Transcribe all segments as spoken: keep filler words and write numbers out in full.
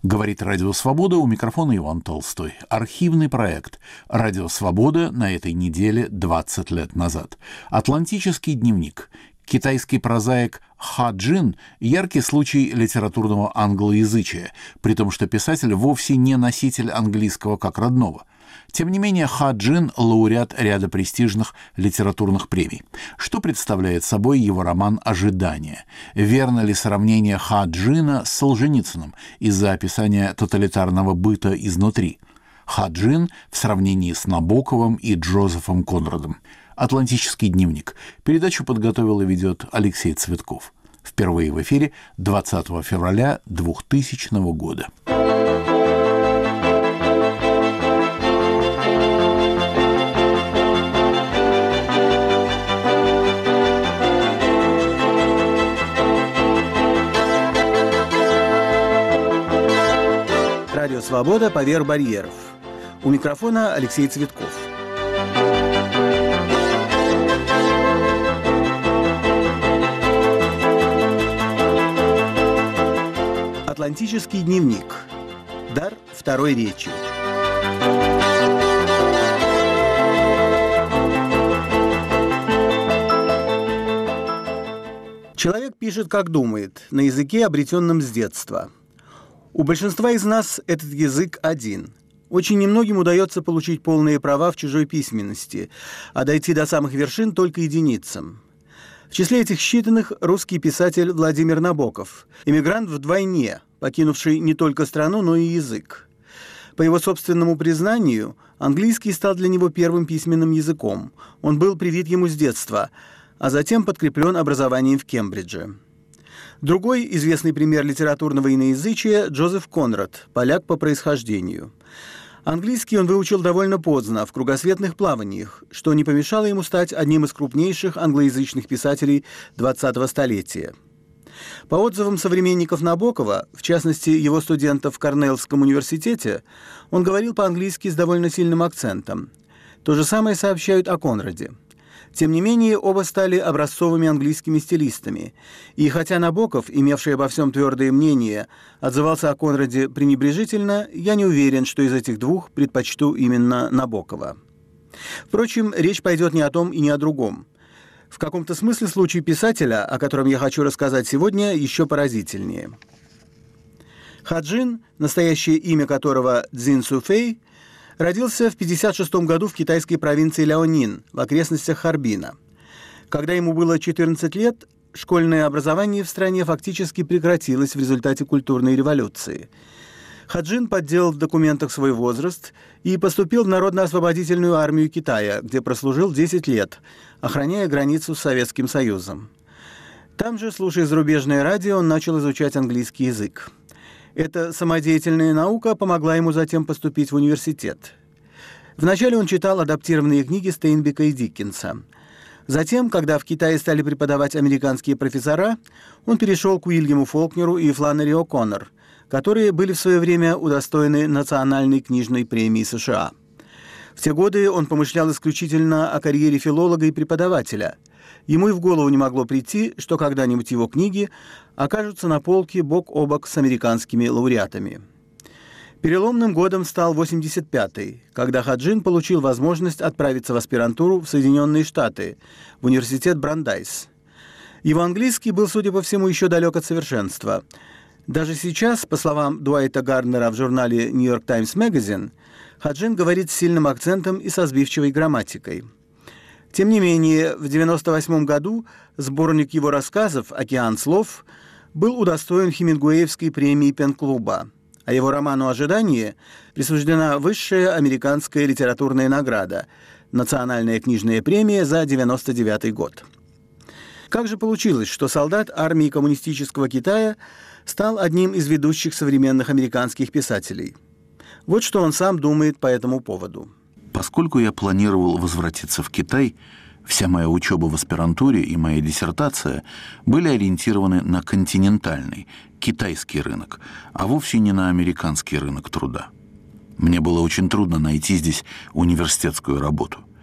Говорит «Радио Свобода», у микрофона Иван Толстой. Архивный проект «Радио Свобода» на этой неделе двадцать лет назад. «Атлантический дневник». Китайский прозаик Ха Джин – яркий случай литературного англоязычия, при том, что писатель вовсе не носитель английского как родного. Тем не менее, Ха Джин – лауреат ряда престижных литературных премий. Что представляет собой его роман «Ожидание»? Верно ли сравнение Ха Джина с Солженицыным из-за описания тоталитарного быта изнутри? Ха Джин в сравнении с Набоковым и Джозефом Конрадом. «Атлантический дневник». Передачу подготовил и ведет Алексей Цветков. Впервые в эфире двадцатого февраля двухтысячного года. Радио «Свобода» поверх барьеров. У микрофона Алексей Цветков. Атлантический дневник. Дар второй речи. Человек пишет, как думает, на языке, обретенном с детства. У большинства из нас этот язык один. Очень немногим удается получить полные права в чужой письменности, а дойти до самых вершин только единицам. В числе этих считанных русский писатель Владимир Набоков, эмигрант вдвойне, покинувший не только страну, но и язык. По его собственному признанию, английский стал для него первым письменным языком. Он был привит ему с детства, а затем подкреплен образованием в Кембридже. Другой известный пример литературного иноязычия – Джозеф Конрад, поляк по происхождению. Английский он выучил довольно поздно, в кругосветных плаваниях, что не помешало ему стать одним из крупнейших англоязычных писателей двадцатого столетия. По отзывам современников Набокова, в частности его студентов в Корнеллском университете, он говорил по-английски с довольно сильным акцентом. То же самое сообщают о Конраде. Тем не менее, оба стали образцовыми английскими стилистами. И хотя Набоков, имевший обо всем твердое мнение, отзывался о Конраде пренебрежительно, я не уверен, что из этих двух предпочту именно Набокова. Впрочем, речь пойдет не о том и не о другом. В каком-то смысле случай писателя, о котором я хочу рассказать сегодня, еще поразительнее. Ха Джин, настоящее имя которого Цзин Суфэй, родился в пятьдесят шестом году в китайской провинции Ляонин, в окрестностях Харбина. Когда ему было четырнадцать лет, школьное образование в стране фактически прекратилось в результате культурной революции. Ха Джин подделал в документах свой возраст и поступил в Народно-освободительную армию Китая, где прослужил десять лет, охраняя границу с Советским Союзом. Там же, слушая зарубежное радио, он начал изучать английский язык. Эта самодеятельная наука помогла ему затем поступить в университет. Вначале он читал адаптированные книги Стейнбека и Диккенса. Затем, когда в Китае стали преподавать американские профессора, он перешел к Уильяму Фолкнеру и Фланнери О'Коннор, которые были в свое время удостоены Национальной книжной премии США. В те годы он помышлял исключительно о карьере филолога и преподавателя. Ему и в голову не могло прийти, что когда-нибудь его книги окажутся на полке бок о бок с американскими лауреатами. Переломным годом стал восемьдесят пятый, когда Ха Джин получил возможность отправиться в аспирантуру в Соединенные Штаты, в университет Брандайс. Его английский был, судя по всему, еще далек от совершенства. Даже сейчас, по словам Дуайта Гарднера в журнале New York Times Magazine, Ха Джин говорит с сильным акцентом и со сбивчивой грамматикой. Тем не менее, в девяносто восьмом году сборник его рассказов «Океан слов» был удостоен Хемингуэевской премии Пен-клуба, а его роману «Ожидание» присуждена высшая американская литературная награда – Национальная книжная премия за девяносто девятый год. Как же получилось, что солдат армии коммунистического Китая стал одним из ведущих современных американских писателей? Вот что он сам думает по этому поводу. Поскольку я планировал возвратиться в Китай, вся моя учеба в аспирантуре и моя диссертация были ориентированы на континентальный, китайский рынок, а вовсе не на американский рынок труда. Мне было очень трудно найти здесь университетскую работу.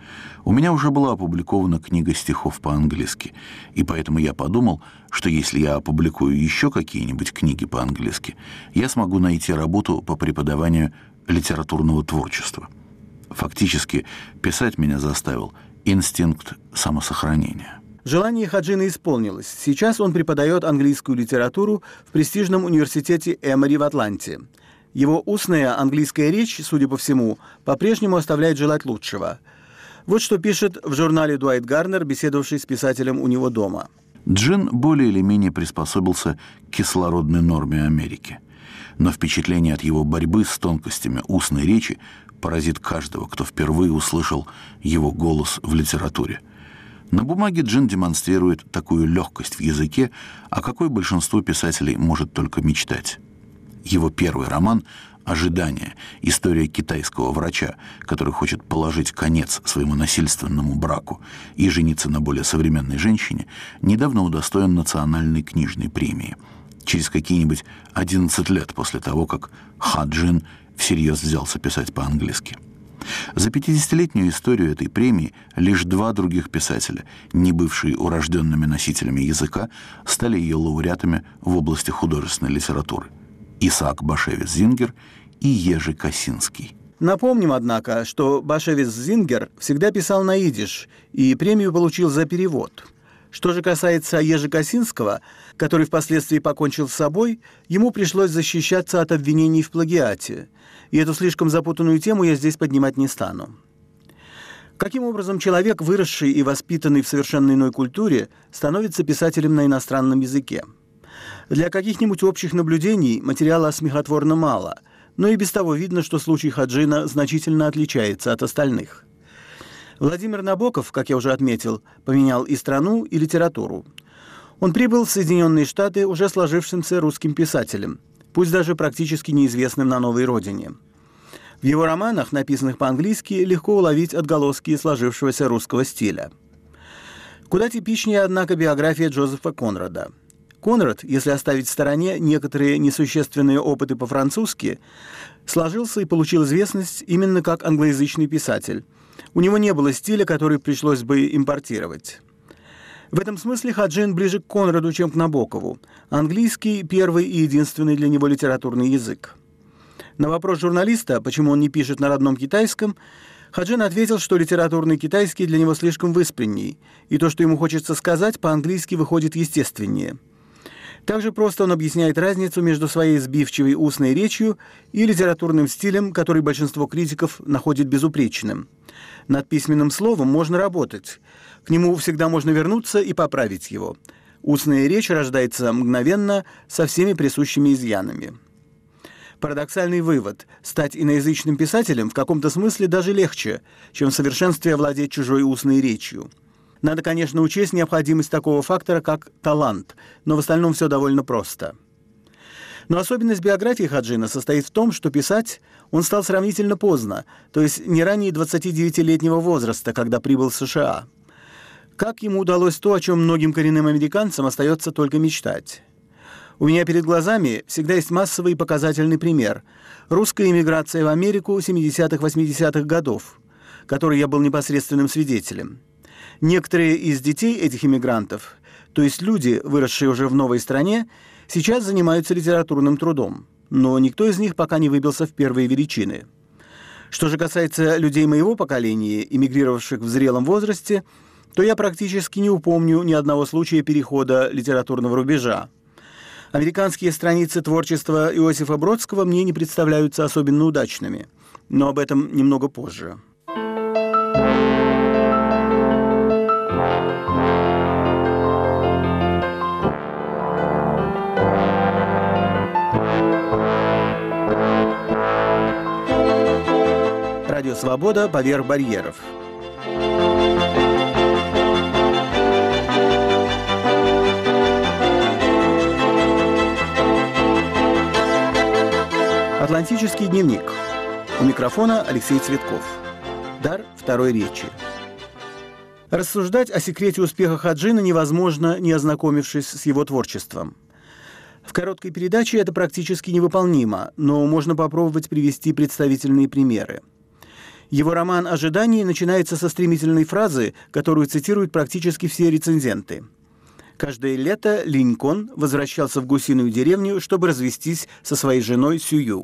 У меня уже была опубликована книга стихов по-английски, и поэтому я подумал, что если я опубликую еще какие-нибудь книги по-английски, я смогу найти работу по преподаванию литературного творчества. Фактически, писать меня заставил инстинкт самосохранения. Желание Хаджина исполнилось. Сейчас он преподает английскую литературу в престижном университете Эмори в Атланте. Его устная английская речь, судя по всему, по-прежнему оставляет желать лучшего. Вот что пишет в журнале Дуайт Гарнер, беседовавший с писателем у него дома. Джин более или менее приспособился к кислородной норме Америки. Но впечатление от его борьбы с тонкостями устной речи поразит каждого, кто впервые услышал его голос в литературе. На бумаге Джин демонстрирует такую легкость в языке, о какой большинство писателей может только мечтать. Его первый роман «Ожидание. История китайского врача, который хочет положить конец своему насильственному браку и жениться на более современной женщине», недавно удостоен национальной книжной премии. Через какие-нибудь одиннадцать лет после того, как Ха Джин всерьез взялся писать по-английски. За пятидесятилетнюю историю этой премии лишь два других писателя, не бывшие урожденными носителями языка, стали ее лауреатами в области художественной литературы. Исаак Башевец-Зингер и Ежи Косинский. Напомним, однако, что Башевец-Зингер всегда писал на идиш и премию получил за перевод. Что же касается Ежи Косинского, который впоследствии покончил с собой, ему пришлось защищаться от обвинений в плагиате. И эту слишком запутанную тему я здесь поднимать не стану. Каким образом человек, выросший и воспитанный в совершенно иной культуре, становится писателем на иностранном языке? Для каких-нибудь общих наблюдений материала смехотворно мало, но и без того видно, что случай Хаджина значительно отличается от остальных. Владимир Набоков, как я уже отметил, поменял и страну, и литературу. Он прибыл в Соединенные Штаты уже сложившимся русским писателем, пусть даже практически неизвестным на новой родине. В его романах, написанных по-английски, легко уловить отголоски сложившегося русского стиля. Куда типичнее, однако, биография Джозефа Конрада. Конрад, если оставить в стороне некоторые несущественные опыты по-французски, сложился и получил известность именно как англоязычный писатель. У него не было стиля, который пришлось бы импортировать. В этом смысле Хаджин ближе к Конраду, чем к Набокову. Английский – первый и единственный для него литературный язык. На вопрос журналиста, почему он не пишет на родном китайском, Хаджин ответил, что литературный китайский для него слишком выспренний, и то, что ему хочется сказать, по-английски выходит естественнее. Также просто он объясняет разницу между своей сбивчивой устной речью и литературным стилем, который большинство критиков находит безупречным. Над письменным словом можно работать. К нему всегда можно вернуться и поправить его. Устная речь рождается мгновенно, со всеми присущими изъянами. Парадоксальный вывод – стать иноязычным писателем в каком-то смысле даже легче, чем в совершенстве овладеть чужой устной речью. Надо, конечно, учесть необходимость такого фактора, как талант, но в остальном все довольно просто. Но особенность биографии Хаджина состоит в том, что писать он стал сравнительно поздно, то есть не ранее двадцатидевятилетнего возраста, когда прибыл в США. Как ему удалось то, о чем многим коренным американцам остается только мечтать? У меня перед глазами всегда есть массовый и показательный пример – русская эмиграция в Америку семидесятых-восьмидесятых годов, которой я был непосредственным свидетелем. Некоторые из детей этих иммигрантов, то есть люди, выросшие уже в новой стране, сейчас занимаются литературным трудом, но никто из них пока не выбился в первые величины. Что же касается людей моего поколения, эмигрировавших в зрелом возрасте, то я практически не упомню ни одного случая перехода литературного рубежа. Американские страницы творчества Иосифа Бродского мне не представляются особенно удачными, но об этом немного позже. Радио «Свобода» поверх барьеров. Атлантический дневник. У микрофона Алексей Цветков. Дар второй речи. Рассуждать о секрете успеха Хаджина невозможно, не ознакомившись с его творчеством. В короткой передаче это практически невыполнимо, но можно попробовать привести представительные примеры. Его роман «Ожидание» начинается со стремительной фразы, которую цитируют практически все рецензенты. Каждое лето Линкольн возвращался в гусиную деревню, чтобы развестись со своей женой Сюю.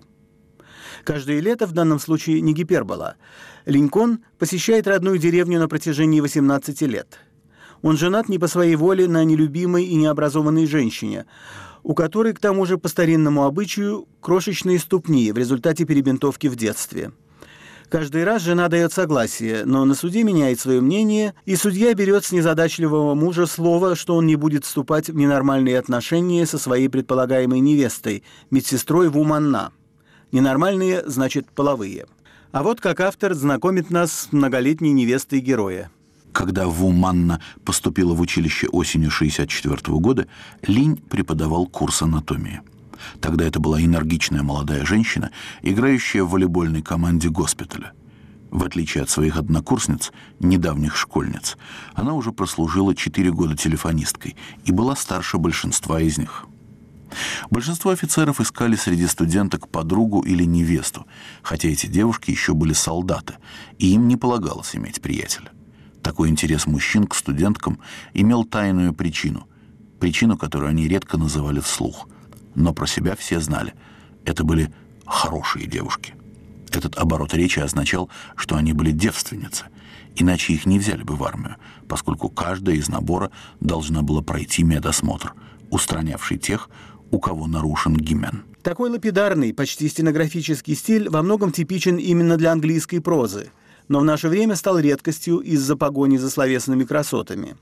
Каждое лето в данном случае не гипербола. Линкольн посещает родную деревню на протяжении восемнадцати лет. Он женат не по своей воле на нелюбимой и необразованной женщине, у которой, к тому же, по старинному обычаю, крошечные ступни в результате перебинтовки в детстве. Каждый раз жена дает согласие, но на суде меняет свое мнение, и судья берет с незадачливого мужа слово, что он не будет вступать в ненормальные отношения со своей предполагаемой невестой, медсестрой Ву Манна. Ненормальные значит половые. А вот как автор знакомит нас с многолетней невестой героя. Когда Ву Манна поступила в училище осенью шестьдесят четвёртого года, Линь преподавал курс анатомии. Тогда это была энергичная молодая женщина, играющая в волейбольной команде госпиталя. В отличие от своих однокурсниц, недавних школьниц, она уже прослужила четыре года телефонисткой и была старше большинства из них. Большинство офицеров искали среди студенток подругу или невесту, хотя эти девушки еще были солдаты, и им не полагалось иметь приятеля. Такой интерес мужчин к студенткам имел тайную причину, причину, которую они редко называли вслух. Но про себя все знали. Это были хорошие девушки. Этот оборот речи означал, что они были девственницы, иначе их не взяли бы в армию, поскольку каждая из набора должна была пройти медосмотр, устранявший тех, у кого нарушен гимен. Такой лапидарный, почти стенографический стиль во многом типичен именно для английской прозы, но в наше время стал редкостью из-за погони за словесными красотами.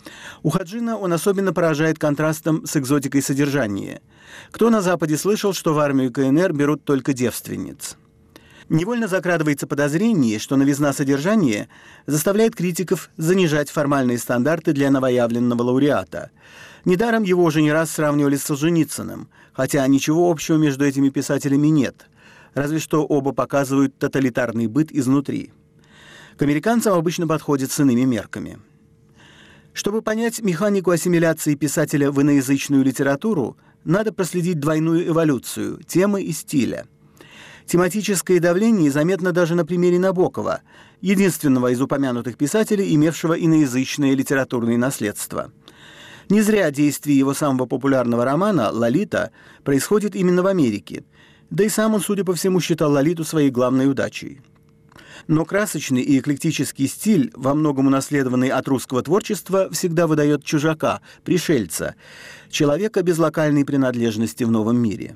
У Хаджина он особенно поражает контрастом с экзотикой содержания. Кто на Западе слышал, что в армию ка эн эр берут только девственниц? Невольно закрадывается подозрение, что новизна содержания заставляет критиков занижать формальные стандарты для новоявленного лауреата. Недаром его уже не раз сравнивали с Солженицыным, хотя ничего общего между этими писателями нет, разве что оба показывают тоталитарный быт изнутри. К американцам обычно подходят с иными мерками. Чтобы понять механику ассимиляции писателя в иноязычную литературу, надо проследить двойную эволюцию темы и стиля. Тематическое давление заметно даже на примере Набокова, единственного из упомянутых писателей, имевшего иноязычное литературное наследство. Не зря действие его самого популярного романа «Лолита» происходит именно в Америке, да и сам он, судя по всему, считал Лолиту своей главной удачей. Но красочный и эклектический стиль, во многом унаследованный от русского творчества, всегда выдает чужака, пришельца, человека без локальной принадлежности в новом мире.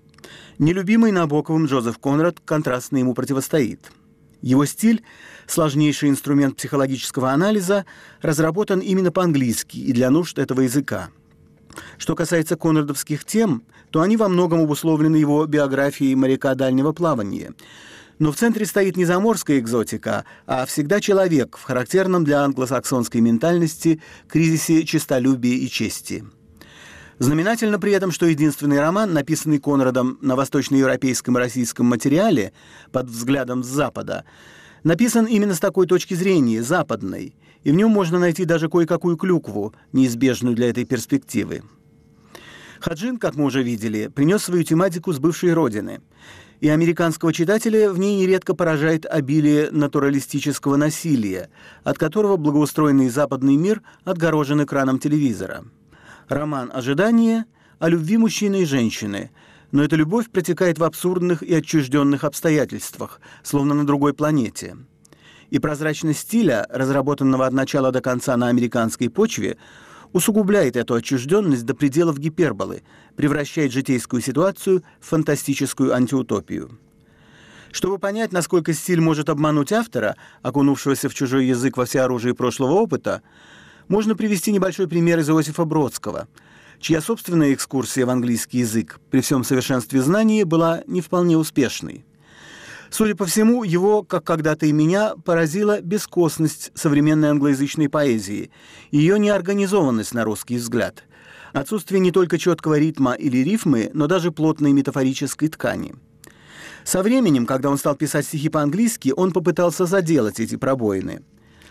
Нелюбимый Набоковым Джозеф Конрад контрастно ему противостоит. Его стиль, сложнейший инструмент психологического анализа, разработан именно по-английски и для нужд этого языка. Что касается конрадовских тем, то они во многом обусловлены его биографией моряка дальнего плавания. Но в центре стоит не заморская экзотика, а всегда человек в характерном для англосаксонской ментальности кризисе честолюбия и чести. Знаменательно при этом, что единственный роман, написанный Конрадом на восточноевропейском и российском материале под взглядом с Запада, написан именно с такой точки зрения, западной, и в нем можно найти даже кое-какую клюкву, неизбежную для этой перспективы. Хаджин, как мы уже видели, принес свою тематику с бывшей родины, и американского читателя в ней нередко поражает обилие натуралистического насилия, от которого благоустроенный западный мир отгорожен экраном телевизора. Роман «Ожидание» о любви мужчины и женщины, но эта любовь протекает в абсурдных и отчужденных обстоятельствах, словно на другой планете. И прозрачность стиля, разработанного от начала до конца на американской почве, усугубляет эту отчужденность до пределов гиперболы, превращает житейскую ситуацию в фантастическую антиутопию. Чтобы понять, насколько стиль может обмануть автора, окунувшегося в чужой язык во всеоружии прошлого опыта, можно привести небольшой пример из Иосифа Бродского, чья собственная экскурсия в английский язык при всем совершенстве знаний была не вполне успешной. Судя по всему, его, как когда-то и меня, поразила бескостность современной англоязычной поэзии, ее неорганизованность на русский взгляд, отсутствие не только четкого ритма или рифмы, но даже плотной метафорической ткани. Со временем, когда он стал писать стихи по-английски, он попытался заделать эти пробоины.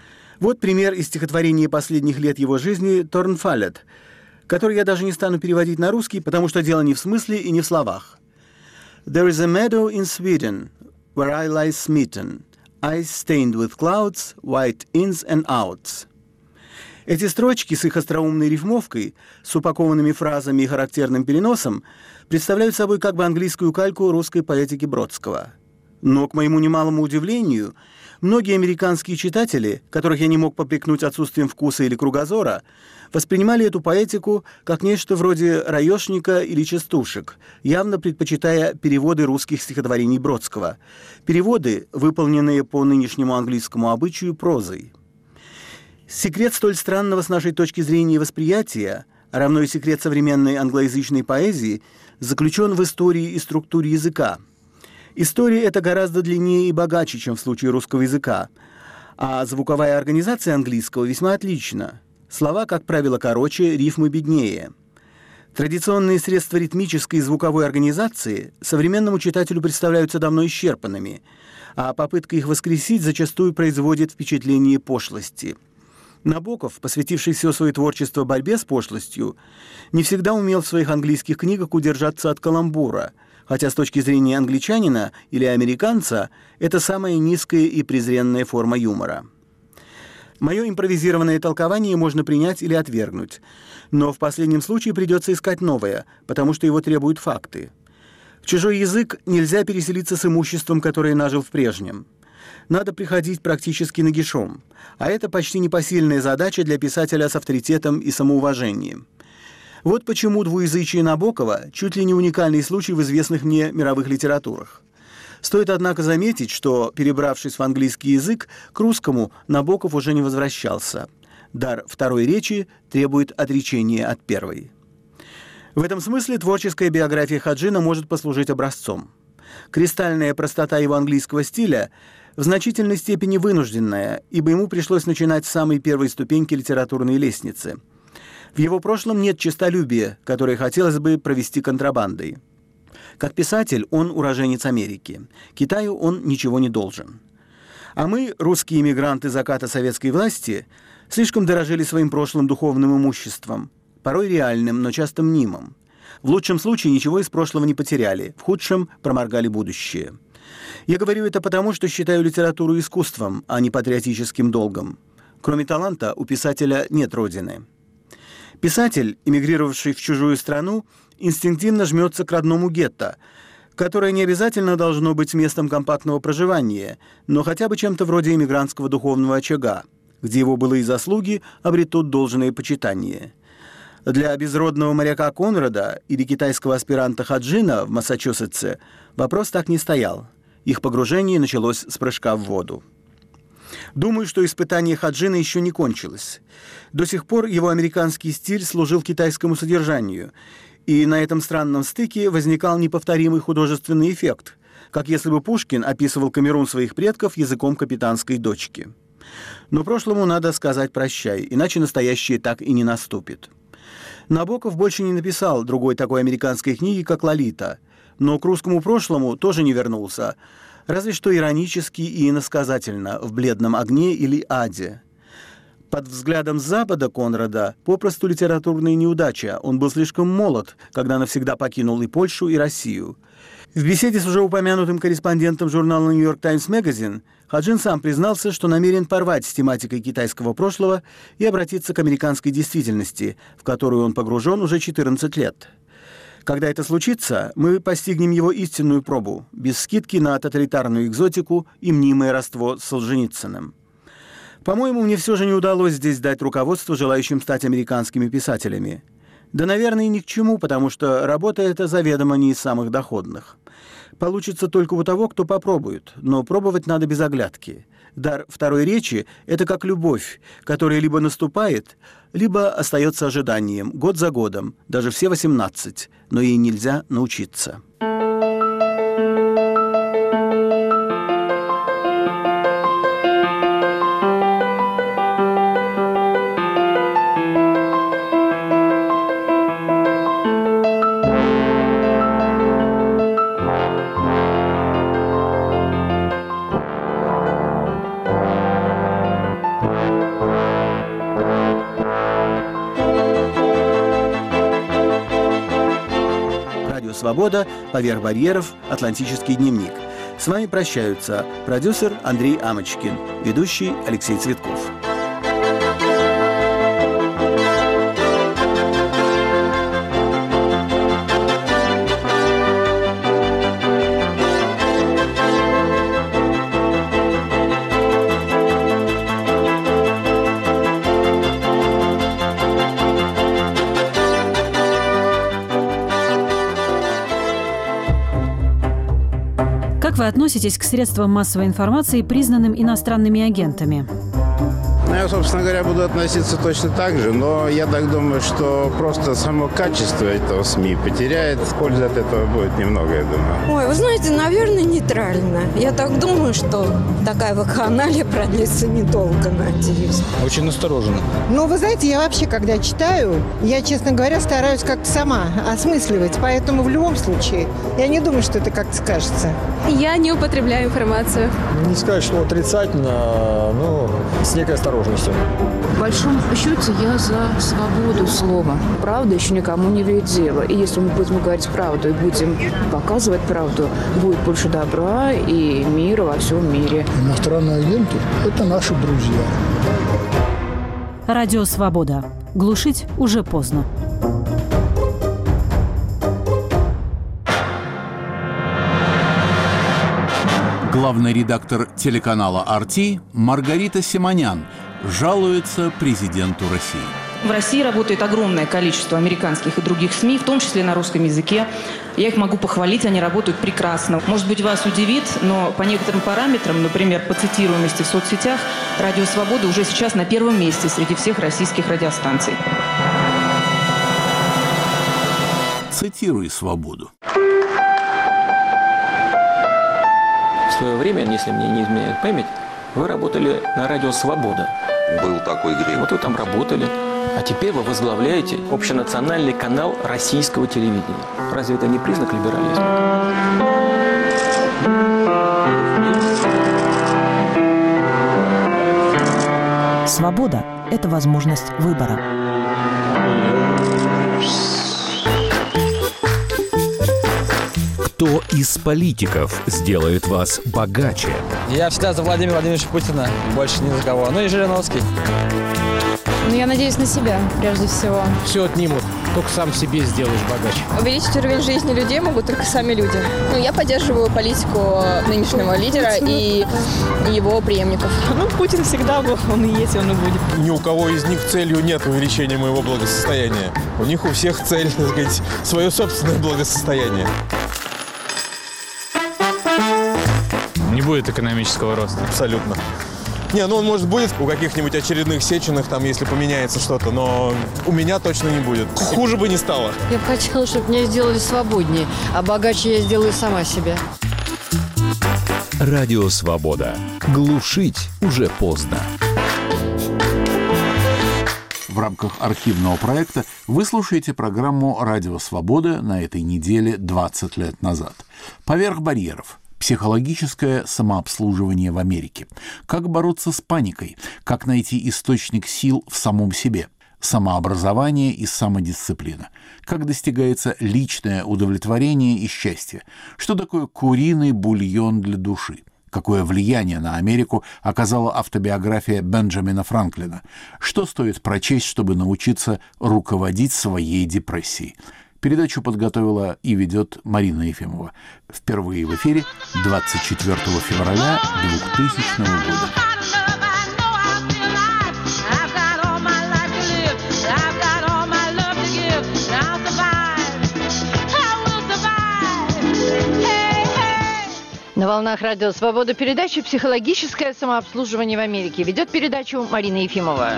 Вот пример из стихотворения последних лет его жизни «Торнфалет», который я даже не стану переводить на русский, потому что дело не в смысле и не в словах. «There is a meadow in Sweden, where I lie smitten. eyes stained with clouds, white ins and outs. Эти строчки с их остроумной рифмовкой, с упакованными фразами и характерным переносом представляют собой как бы английскую кальку русской поэтики Бродского. Но, к моему немалому удивлению, многие американские читатели, которых я не мог попрекнуть отсутствием вкуса или кругозора, воспринимали эту поэтику как нечто вроде раёшника или частушек, явно предпочитая переводы русских стихотворений Бродского, переводы, выполненные по нынешнему английскому обычаю прозой. Секрет столь странного с нашей точки зрения восприятия, а равно и секрет современной англоязычной поэзии, заключен в истории и структуре языка. История эта гораздо длиннее и богаче, чем в случае русского языка, а звуковая организация английского весьма отлична. Слова, как правило, короче, рифмы беднее. Традиционные средства ритмической и звуковой организации современному читателю представляются давно исчерпанными, а попытка их воскресить зачастую производит впечатление пошлости. Набоков, посвятивший все свое творчество борьбе с пошлостью, не всегда умел в своих английских книгах удержаться от каламбура, хотя с точки зрения англичанина или американца это самая низкая и презренная форма юмора. Мое импровизированное толкование можно принять или отвергнуть, но в последнем случае придется искать новое, потому что его требуют факты. В чужой язык нельзя переселиться с имуществом, которое нажил в прежнем. Надо приходить практически нагишом, а это почти непосильная задача для писателя с авторитетом и самоуважением. Вот почему двуязычие Набокова чуть ли не уникальный случай в известных мне мировых литературах. Стоит, однако, заметить, что, перебравшись в английский язык, к русскому Набоков уже не возвращался. Дар второй речи требует отречения от первой. В этом смысле творческая биография Хаджина может послужить образцом. Кристальная простота его английского стиля в значительной степени вынужденная, ибо ему пришлось начинать с самой первой ступеньки литературной лестницы. В его прошлом нет честолюбия, которое хотелось бы провести контрабандой. Как писатель он уроженец Америки. Китаю он ничего не должен. А мы, русские эмигранты заката советской власти, слишком дорожили своим прошлым духовным имуществом, порой реальным, но часто мнимым. В лучшем случае ничего из прошлого не потеряли, в худшем проморгали будущее. Я говорю это потому, что считаю литературу искусством, а не патриотическим долгом. Кроме таланта у писателя нет родины. Писатель, эмигрировавший в чужую страну, инстинктивно жмется к родному гетто, которое не обязательно должно быть местом компактного проживания, но хотя бы чем-то вроде эмигрантского духовного очага, где его былые заслуги обретут должное почитание. Для безродного моряка Конрада или китайского аспиранта Хаджина в Массачусетсе вопрос так не стоял. Их погружение началось с прыжка в воду. Думаю, что испытание Хаджина еще не кончилось. До сих пор его американский стиль служил китайскому содержанию, и на этом странном стыке возникал неповторимый художественный эффект, как если бы Пушкин описывал Камерун своих предков языком капитанской дочки. Но прошлому надо сказать прощай, иначе настоящее так и не наступит. Набоков больше не написал другой такой американской книги, как «Лолита», но к русскому прошлому тоже не вернулся, разве что иронически и иносказательно в «Бледном огне» или «Аде». Под взглядом Запада Конрада попросту литературная неудача. Он был слишком молод, когда навсегда покинул и Польшу, и Россию. В беседе с уже упомянутым корреспондентом журнала New York Times Magazine Хаджин сам признался, что намерен порвать с тематикой китайского прошлого и обратиться к американской действительности, в которую он погружен уже четырнадцать лет. Когда это случится, мы постигнем его истинную пробу, без скидки на тоталитарную экзотику и мнимое родство с Солженицыным. По-моему, мне все же не удалось здесь дать руководство желающим стать американскими писателями. Да, наверное, ни к чему, потому что работа эта заведомо не из самых доходных. Получится только у того, кто попробует, но пробовать надо без оглядки. Дар второй речи – это как любовь, которая либо наступает, либо остается ожиданием, год за годом, даже все восемнадцать, но ей нельзя научиться. «Свобода», «Поверх барьеров», «Атлантический дневник». С вами прощаются продюсер Андрей Амочкин, ведущий Алексей Цветков. Как вы относитесь к средствам массовой информации, признанным иностранными агентами? Ну, я, собственно говоря, буду относиться точно так же, но я так думаю, что просто само качество этого СМИ потеряет. Пользы от этого будет немного, я думаю. Ой, вы знаете, наверное, нейтрально. Я так думаю, что такая вакханалия продлится недолго, надеюсь. Очень настороженно. Ну, вы знаете, я вообще, когда читаю, я, честно говоря, стараюсь как-то сама осмысливать. Поэтому в любом случае, я не думаю, что это как-то скажется. Я не употребляю информацию. Не сказать, что отрицательно, но с некой осторожностью. В большом счете я за свободу слова. Правда еще никому не вредила. И если мы будем говорить правду и будем показывать правду, будет больше добра и мира во всем мире. Иностранные агенты – это наши друзья. Радио «Свобода». Глушить уже поздно. Главный редактор телеканала ар ти Маргарита Симонян жалуется президенту России. В России работает огромное количество американских и других СМИ, в том числе на русском языке. Я их могу похвалить, они работают прекрасно. Может быть, вас удивит, но по некоторым параметрам, например, по цитируемости в соцсетях, Радио «Свобода» уже сейчас на первом месте среди всех российских радиостанций. Цитируй «Свободу». В свое время, если мне не изменяет память, вы работали на радио «Свобода». Был такой грех. Вот вы там работали. А теперь вы возглавляете общенациональный канал российского телевидения. Разве это не признак либерализма? Свобода – это возможность выбора. Кто из политиков сделает вас богаче? Я всегда за Владимира Владимировича Путина, больше ни за кого. Ну и Жириновский. Ну, я надеюсь на себя, прежде всего. Все отнимут, только сам себе сделаешь богаче. Увеличить уровень жизни людей могут только сами люди. Ну, я поддерживаю политику нынешнего лидера и его преемников. Ну, Путин всегда был, он и есть, он и будет. Ни у кого из них целью нет увеличения моего благосостояния. У них у всех цель, так сказать, свое собственное благосостояние. Не будет экономического роста. Абсолютно. Не, ну он, может, будет у каких-нибудь очередных Сеченых, там, если поменяется что-то, но у меня точно не будет. Хуже бы не стало. Я бы хотела, чтобы меня сделали свободнее, а богаче я сделаю сама себя. Радио «Свобода». Глушить уже поздно. В рамках архивного проекта вы слушаете программу «Радио Свобода» на этой неделе двадцать лет назад. «Поверх барьеров. Психологическое самообслуживание в Америке. Как бороться с паникой? Как найти источник сил в самом себе? Самообразование и самодисциплина. Как достигается личное удовлетворение и счастье? Что такое куриный бульон для души? Какое влияние на Америку оказала автобиография Бенджамина Франклина? Что стоит прочесть, чтобы научиться руководить своей депрессией? Передачу подготовила и ведет Марина Ефимова. Впервые в эфире двадцать четвёртого февраля двухтысячного года. На волнах Радио Свобода передача «Психологическое самообслуживание в Америке». Ведет передачу Марина Ефимова.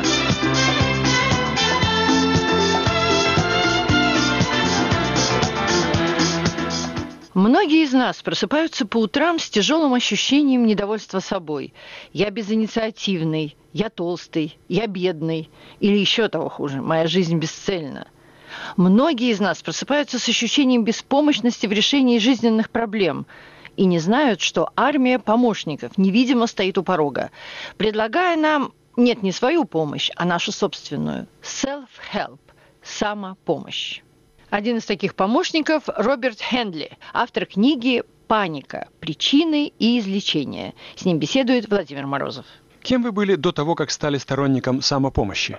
Многие из нас просыпаются по утрам с тяжелым ощущением недовольства собой. Я безинициативный, я толстый, я бедный. Или еще того хуже, моя жизнь бесцельна. Многие из нас просыпаются с ощущением беспомощности в решении жизненных проблем и не знают, что армия помощников невидимо стоит у порога, предлагая нам, нет, не свою помощь, а нашу собственную – self-help – самопомощь. Один из таких помощников – Роберт Хендли, автор книги «Паника. Причины и излечение». С ним беседует Владимир Морозов. Кем вы были до того, как стали сторонником самопомощи?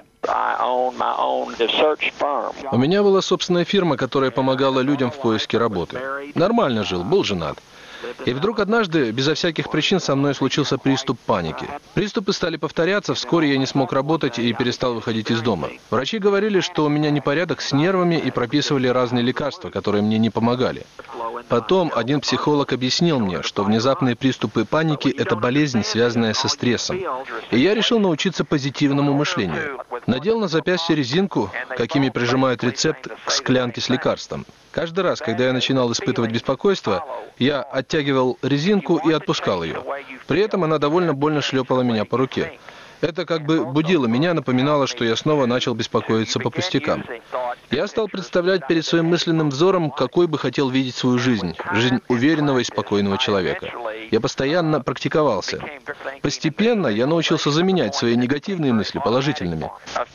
У меня была собственная фирма, которая помогала людям в поиске работы. Нормально жил, был женат. И вдруг однажды, безо всяких причин, со мной случился приступ паники. Приступы стали повторяться, вскоре я не смог работать и перестал выходить из дома. Врачи говорили, что у меня непорядок с нервами и прописывали разные лекарства, которые мне не помогали. Потом один психолог объяснил мне, что внезапные приступы паники – это болезнь, связанная со стрессом. И я решил научиться позитивному мышлению. Надел на запястье резинку, какими прижимают рецепт к склянке с лекарством. Каждый раз, когда я начинал испытывать беспокойство, я оттягивал резинку и отпускал ее. При этом она довольно больно шлепала меня по руке. Это как бы будило меня, напоминало, что я снова начал беспокоиться по пустякам. Я стал представлять перед своим мысленным взором, какой бы хотел видеть свою жизнь, жизнь уверенного и спокойного человека. Я постоянно практиковался. Постепенно я научился заменять свои негативные мысли положительными.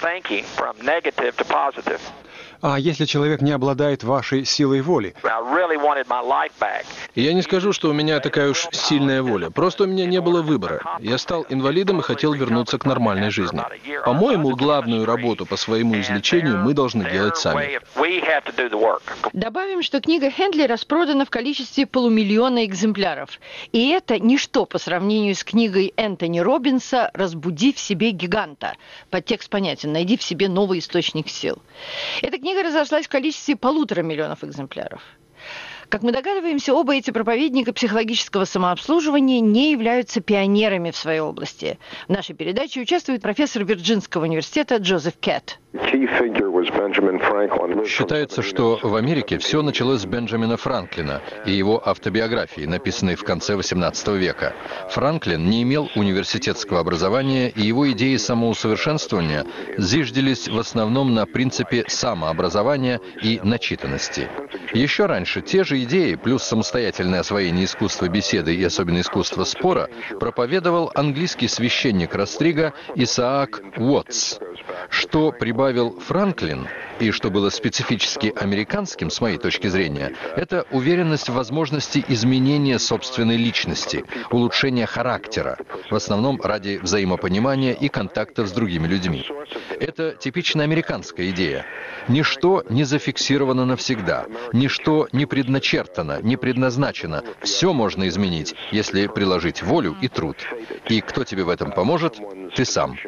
А если человек не обладает вашей силой воли? Я не скажу, что у меня такая уж сильная воля. Просто у меня не было выбора. Я стал инвалидом и хотел вернуться к нормальной жизни. По-моему, главную работу по своему излечению мы должны делать сами. Добавим, что книга Хендли распродана в количестве полумиллиона экземпляров. И это ничто по сравнению с книгой Энтони Роббинса «Разбуди в себе гиганта». Подтекст понятен. Найди в себе новый источник сил. Эта книга разошлась в количестве полутора миллионов экземпляров. Как мы догадываемся, оба эти проповедника психологического самообслуживания не являются пионерами в своей области. В нашей передаче участвует профессор Вирджинского университета Джозеф Кетт. Считается, что в Америке все началось с Бенджамина Франклина и его автобиографии, написанной в конце восемнадцатого века. Франклин не имел университетского образования, и его идеи самоусовершенствования зиждились в основном на принципе самообразования и начитанности. Еще раньше те же идеи, плюс самостоятельное освоение искусства беседы и особенно искусства спора, проповедовал английский священник Растрига Исаак Уотс. Что прибавил Франклин, и что было специфически американским, с моей точки зрения, это уверенность в возможности изменения собственной личности, улучшения характера, в основном ради взаимопонимания и контактов с другими людьми. Это типично американская идея. Ничто не зафиксировано навсегда, ничто не предначертано, не предназначено. Все можно изменить, если приложить волю и труд. И кто тебе в этом поможет? Ты сам.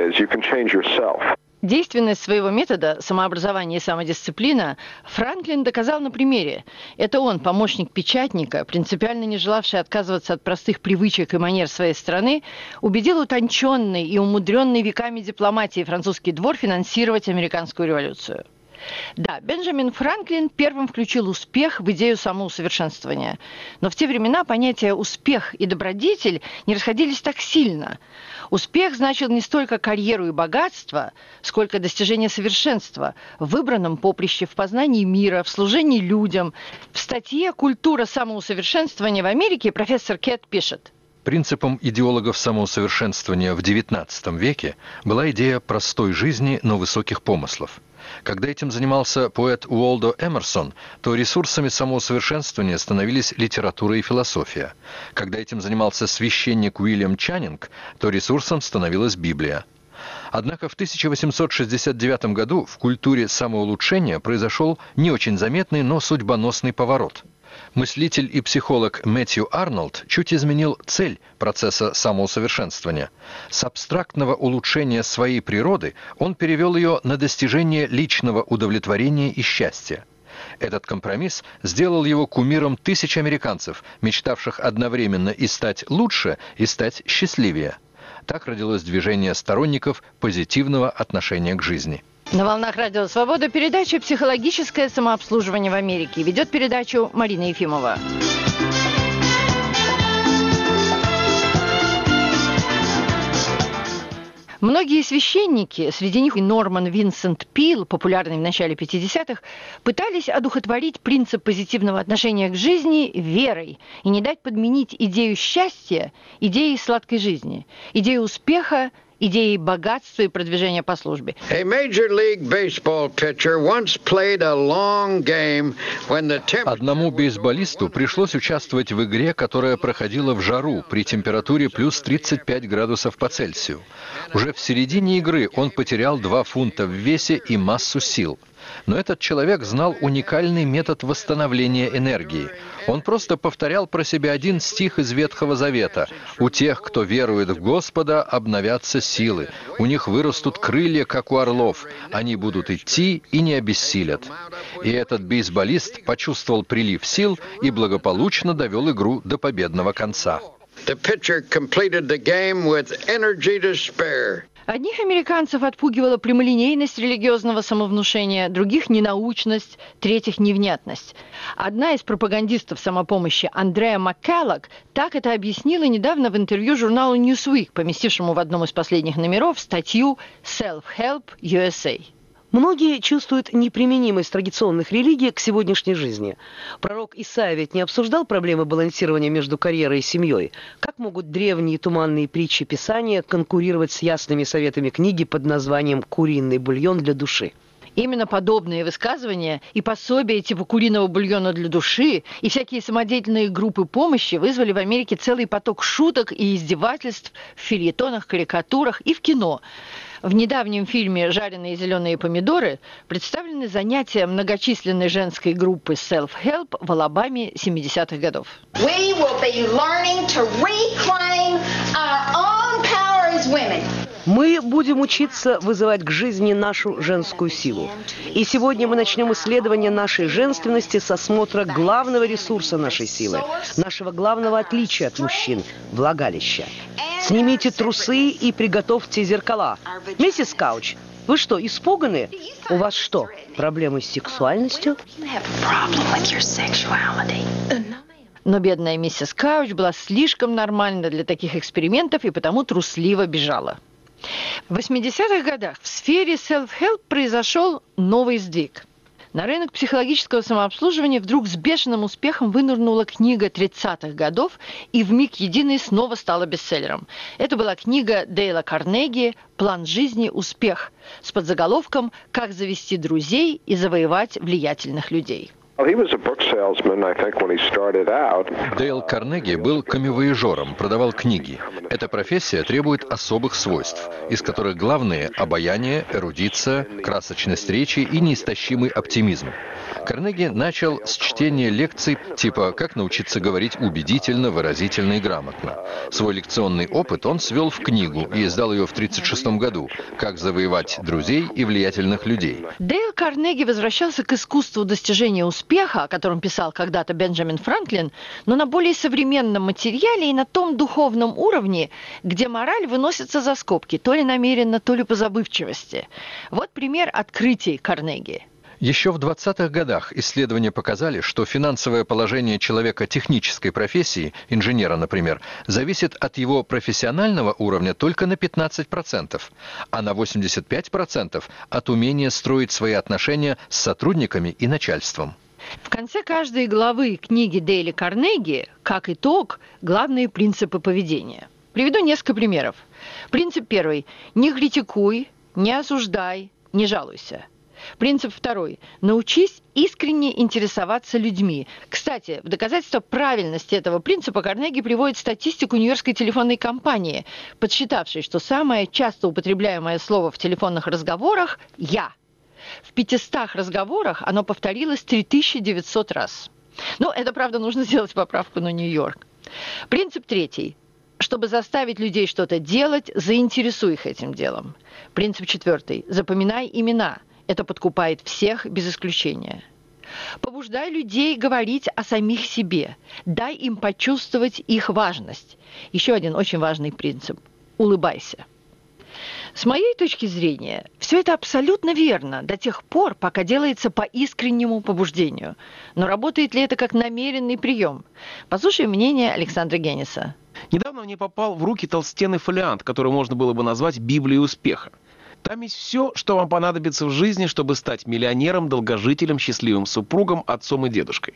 Действенность своего метода самообразования и самодисциплина Франклин доказал на примере. Это он, помощник печатника, принципиально не желавший отказываться от простых привычек и манер своей страны, убедил утонченный и умудренный веками дипломатии французский двор финансировать американскую революцию. Да, Бенджамин Франклин первым включил успех в идею самоусовершенствования. Но в те времена понятия «успех» и «добродетель» не расходились так сильно. Успех значил не столько карьеру и богатство, сколько достижение совершенства в выбранном поприще, в познании мира, в служении людям. В статье «Культура самоусовершенствования в Америке» профессор Кетт пишет: принципом идеологов самоусовершенствования в девятнадцатом веке была идея простой жизни, но высоких помыслов. Когда этим занимался поэт Уолдо Эмерсон, то ресурсами самоусовершенствования становились литература и философия. Когда этим занимался священник Уильям Чаннинг, то ресурсом становилась Библия. Однако в тысяча восемьсот шестьдесят девятом году в культуре самоулучшения произошел не очень заметный, но судьбоносный поворот. Мыслитель и психолог Мэтью Арнольд чуть изменил цель процесса самоусовершенствования. С абстрактного улучшения своей природы он перевел ее на достижение личного удовлетворения и счастья. Этот компромисс сделал его кумиром тысяч американцев, мечтавших одновременно и стать лучше, и стать счастливее. Так родилось движение сторонников позитивного отношения к жизни. На волнах Радио Свобода передача «Психологическое самообслуживание в Америке». Ведет передачу Марина Ефимова. Многие священники, среди них и Норман Винсент Пил, популярный в начале пятидесятых, пытались одухотворить принцип позитивного отношения к жизни верой и не дать подменить идею счастья идеей сладкой жизни, идею успеха идеей богатства и продвижения по службе. Одному бейсболисту пришлось участвовать в игре, которая проходила в жару при температуре плюс тридцать пять градусов по Цельсию. Уже в середине игры он потерял два фунта в весе и массу сил. Но этот человек знал уникальный метод восстановления энергии. Он просто повторял про себя один стих из Ветхого Завета. «У тех, кто верует в Господа, обновятся силы. У них вырастут крылья, как у орлов. Они будут идти и не обессилят». И этот бейсболист почувствовал прилив сил и благополучно довел игру до победного конца. Одних американцев отпугивала прямолинейность религиозного самовнушения, других – ненаучность, третьих – невнятность. Одна из пропагандистов самопомощи, Андреа Маккеллог, так это объяснила недавно в интервью журналу Newsweek, поместившему в одном из последних номеров статью «Self-Help ю эс эй». Многие чувствуют неприменимость традиционных религий к сегодняшней жизни. Пророк Исаия ведь не обсуждал проблемы балансирования между карьерой и семьей. Как могут древние туманные притчи Писания конкурировать с ясными советами книги под названием «Куриный бульон для души»? Именно подобные высказывания и пособия типа куриного бульона для души и всякие самодеятельные группы помощи вызвали в Америке целый поток шуток и издевательств в фельетонах, карикатурах и в кино. В недавнем фильме «Жареные зеленые помидоры» представлены занятия многочисленной женской группы Self-Help в Алабаме семидесятых годов. We will be learning to reclaim our own power as women. Мы будем учиться вызывать к жизни нашу женскую силу. И сегодня мы начнем исследование нашей женственности с осмотра главного ресурса нашей силы, нашего главного отличия от мужчин – влагалища. Снимите трусы и приготовьте зеркала. Миссис Кауч, вы что, испуганы? У вас что, проблемы с сексуальностью? Но бедная миссис Кауч была слишком нормальна для таких экспериментов и потому трусливо бежала. В восьмидесятых годах в сфере self-help произошел новый сдвиг. На рынок психологического самообслуживания вдруг с бешеным успехом вынырнула книга тридцатых годов и вмиг единой снова стала бестселлером. Это была книга Дейла Карнеги «План жизни. Успех» с подзаголовком «Как завести друзей и завоевать влиятельных людей». Дейл Карнеги был коммивояжером, продавал книги. Эта профессия требует особых свойств, из которых главные – обаяние, эрудиция, красочность речи и неистощимый оптимизм. Карнеги начал с чтения лекций типа «Как научиться говорить убедительно, выразительно и грамотно». Свой лекционный опыт он свел в книгу и издал ее в тридцать шестом году «Как завоевать друзей и влиятельных людей». Дейл Карнеги возвращался к искусству достижения успеха, о котором писал когда-то Бенджамин Франклин, но на более современном материале и на том духовном уровне, где мораль выносится за скобки, то ли намеренно, то ли по забывчивости. Вот пример открытий Карнеги. Еще в двадцатых годах исследования показали, что финансовое положение человека технической профессии, инженера, например, зависит от его профессионального уровня только на пятнадцать процентов, а на восемьдесят пять процентов от умения строить свои отношения с сотрудниками и начальством. В конце каждой главы книги Дейли Карнеги, как итог, главные принципы поведения. Приведу несколько примеров. Принцип первый. Не критикуй, не осуждай, не жалуйся. Принцип второй. Научись искренне интересоваться людьми. Кстати, в доказательство правильности этого принципа Карнеги приводит статистику Нью-Йоркской телефонной компании, подсчитавшей, что самое часто употребляемое слово в телефонных разговорах – «я». В пятистах разговорах оно повторилось три тысячи девятьсот раз. Ну, это, правда, нужно сделать поправку на Нью-Йорк. Принцип третий. Чтобы заставить людей что-то делать, заинтересуй их этим делом. Принцип четвертый. Запоминай имена. Это подкупает всех без исключения. Побуждай людей говорить о самих себе. Дай им почувствовать их важность. Еще один очень важный принцип. Улыбайся. С моей точки зрения, все это абсолютно верно до тех пор, пока делается по искреннему побуждению. Но работает ли это как намеренный прием? Послушай мнение Александра Генниса. Недавно мне попал в руки толстенный фолиант, который можно было бы назвать Библией успеха. Там есть все, что вам понадобится в жизни, чтобы стать миллионером, долгожителем, счастливым супругом, отцом и дедушкой.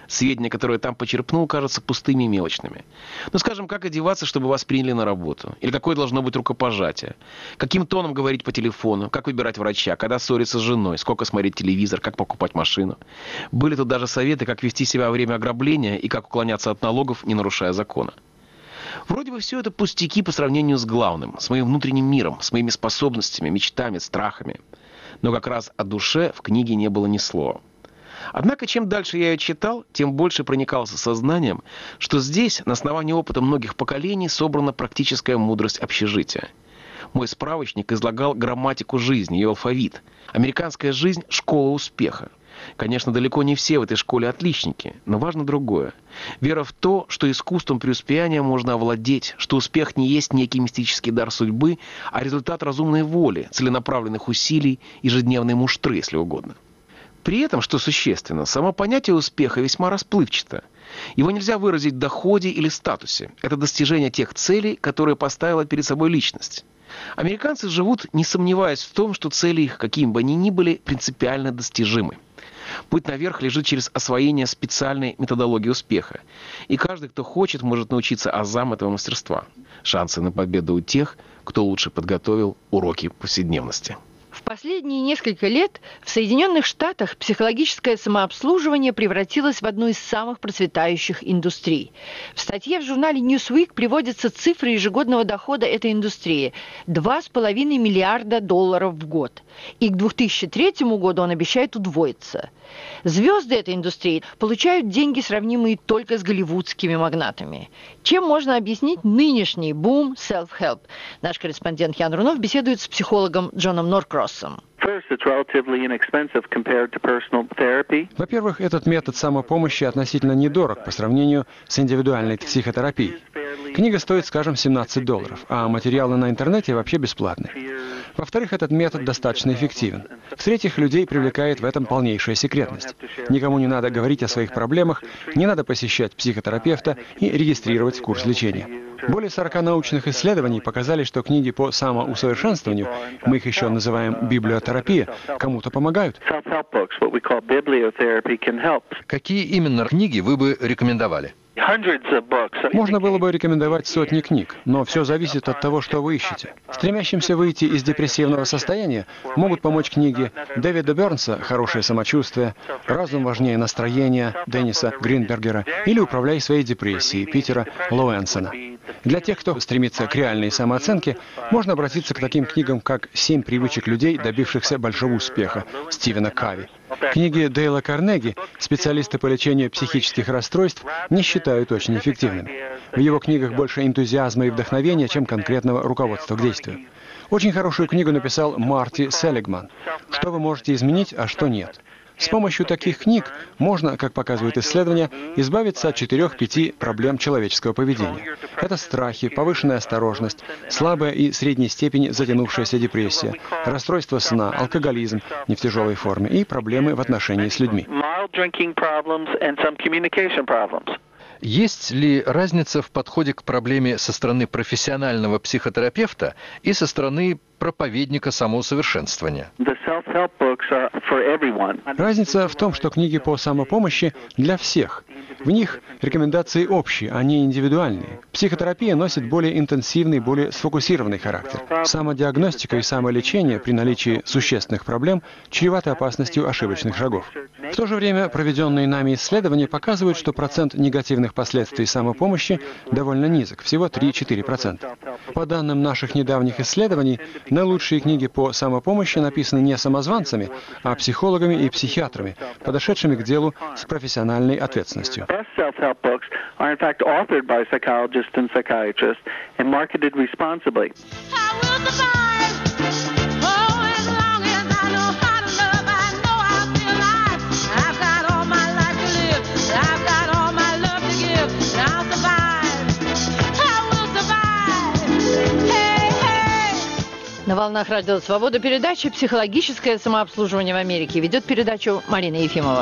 Сведения, которые там почерпнул, кажутся пустыми и мелочными. Ну, скажем, как одеваться, чтобы вас приняли на работу? Или какое должно быть рукопожатие? Каким тоном говорить по телефону? Как выбирать врача? Когда ссориться с женой? Сколько смотреть телевизор? Как покупать машину? Были тут даже советы, как вести себя во время ограбления и как уклоняться от налогов, не нарушая закона. Вроде бы все это пустяки по сравнению с главным, с моим внутренним миром, с моими способностями, мечтами, страхами. Но как раз о душе в книге не было ни слова. Однако, чем дальше я ее читал, тем больше проникался сознанием, что здесь, на основании опыта многих поколений, собрана практическая мудрость общежития. Мой справочник излагал грамматику жизни и алфавит. Американская жизнь – школа успеха. Конечно, далеко не все в этой школе отличники, но важно другое. Вера в то, что искусством преуспеяния можно овладеть, что успех не есть некий мистический дар судьбы, а результат разумной воли, целенаправленных усилий, ежедневной муштры, если угодно. При этом, что существенно, само понятие успеха весьма расплывчато. Его нельзя выразить в доходе или статусе. Это достижение тех целей, которые поставила перед собой личность. Американцы живут, не сомневаясь в том, что цели их, какими бы они ни были, принципиально достижимы. Путь наверх лежит через освоение специальной методологии успеха. И каждый, кто хочет, может научиться азам этого мастерства. Шансы на победу у тех, кто лучше подготовил уроки повседневности. В последние несколько лет в Соединенных Штатах психологическое самообслуживание превратилось в одну из самых процветающих индустрий. В статье в журнале Newsweek приводятся цифры ежегодного дохода этой индустрии – два с половиной миллиарда долларов в год. И к две тысячи третьему году он обещает удвоиться. Звезды этой индустрии получают деньги, сравнимые только с голливудскими магнатами. Чем можно объяснить нынешний бум self-help? Наш корреспондент Ян Рунов беседует с психологом Джоном Норкроссом. Во-первых, этот метод самопомощи относительно недорог по сравнению с индивидуальной психотерапией. Книга стоит, скажем, семнадцать долларов, а материалы на интернете вообще бесплатны. Во-вторых, этот метод достаточно эффективен. В-третьих, людей привлекает в этом полнейшая секретность. Никому не надо говорить о своих проблемах, не надо посещать психотерапевта и регистрировать курс лечения. Более сорока научных исследований показали, что книги по самоусовершенствованию, мы их еще называем библиотерапия, кому-то помогают. Какие именно книги вы бы рекомендовали? Можно было бы рекомендовать сотни книг, но все зависит от того, что вы ищете. Стремящимся выйти из депрессивного состояния могут помочь книги Дэвида Бернса «Хорошее самочувствие», «Разум важнее настроения» Денниса Гринбергера или «Управляй своей депрессией» Питера Лоуэнсона. Для тех, кто стремится к реальной самооценке, можно обратиться к таким книгам, как «Семь привычек людей, добившихся большого успеха» Стивена Кови. Книги Дейла Карнеги специалисты по лечению психических расстройств не считают очень эффективными. В его книгах больше энтузиазма и вдохновения, чем конкретного руководства к действию. Очень хорошую книгу написал Марти Селигман «Что вы можете изменить, а что нет». С помощью таких книг можно, как показывают исследования, избавиться от четырех-пяти проблем человеческого поведения. Это страхи, повышенная осторожность, слабая и средней степени затянувшаяся депрессия, расстройство сна, алкоголизм не в тяжелой форме и проблемы в отношении с людьми. Есть ли разница в подходе к проблеме со стороны профессионального психотерапевта и со стороны проповедника самоусовершенствования? Разница в том, что книги по самопомощи для всех. В них рекомендации общие, а не индивидуальные. Психотерапия носит более интенсивный, более сфокусированный характер. Самодиагностика и самолечение при наличии существенных проблем чреваты опасностью ошибочных шагов. В то же время проведенные нами исследования показывают, что процент негативных последствий самопомощи довольно низок, всего три-четыре процента. По данным наших недавних исследований, наилучшие книги по самопомощи написаны не самозванцами, а психологами и психиатрами, подошедшими к делу с профессиональной ответственностью. На волнах Радио Свобода передача «Психологическое самообслуживание в Америке». Ведет передачу Марина Ефимова.